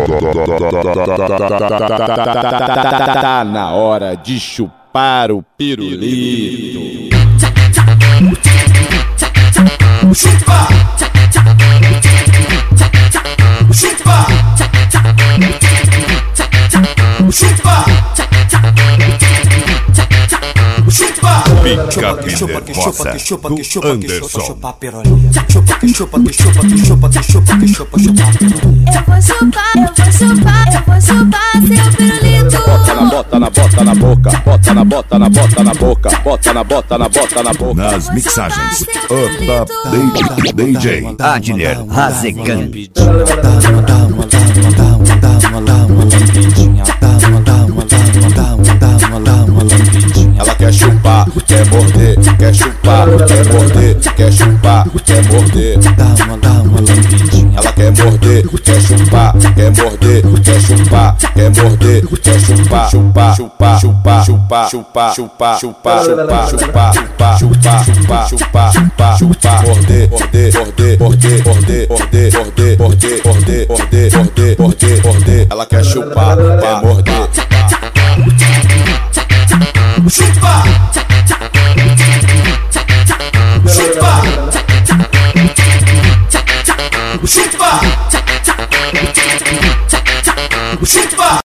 Tá na hora de chupar o pirulito. Chupa! Chupa! Chupa! Chupa! Pica nervosa do Anderson. Eu vou chupar seu pirulito. Bota na boca, bota na boca, bota na boca. Nas mixagens, Up DJ Adler Razegan. Ela quer chupar, quer morder, quer chupar, quer morder, quer chupar, quer morder. Ela quer morder, quer chupar, quer morder, quer chupar, quer morder, quer chupar, chupar, chupar, chupar, chupar, chupar, chupar, chupar, chupar, chupar, chupar, chupar, chupar, chupar, chupar, morder, morder, morder, morder, morder, morder, morder, morder, morder, morder, morder, morder, morder. Ela quer chupar, quer morder. Chupa! Chupa! Chupa! Chupa!